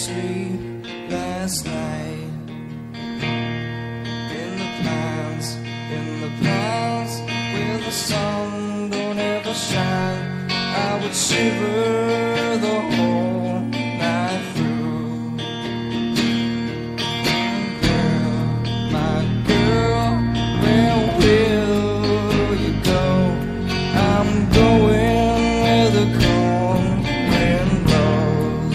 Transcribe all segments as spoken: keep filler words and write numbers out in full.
sleep last night? In the pines, in the pines, where the sun don't ever shine, I would shiver the whole night through. Girl, my girl, where will you go? I'm going where the cold wind blows.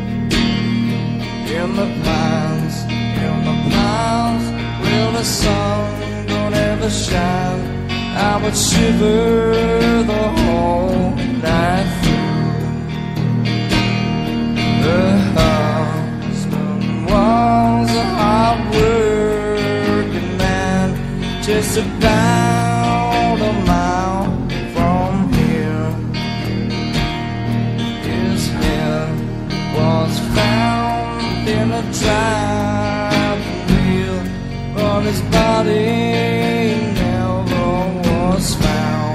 In the pines, in the pines, where the sun don't ever shine, I would shiver the whole night through. The husband was a hard-working man, just about a mile from here. His head was found in a driving wheel, but his body never was found.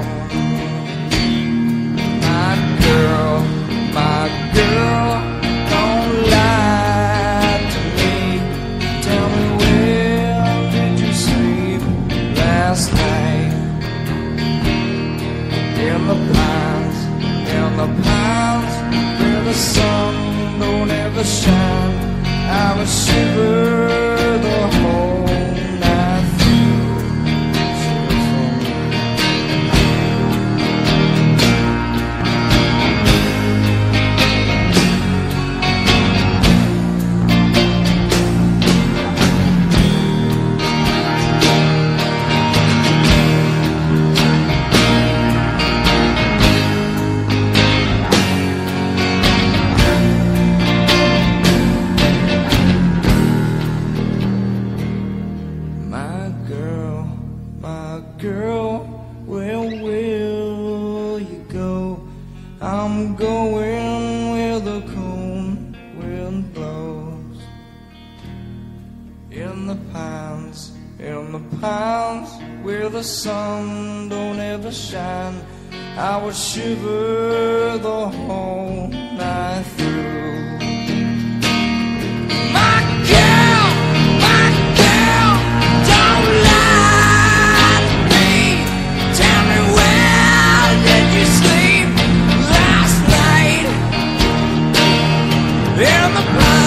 My girl, my girl, don't lie to me. Tell me, where did you sleep last night? In the pines, in the pines, where the sun don't ever shine, I would shiver the whole night through. My girl, my girl, where will you go? I'm going where the cold wind blows. In the pines, in the pines, where the sun don't ever shine, I would shiver the whole night through. My girl, my girl, don't lie to me. Tell me, where did you sleep last night? In the pines.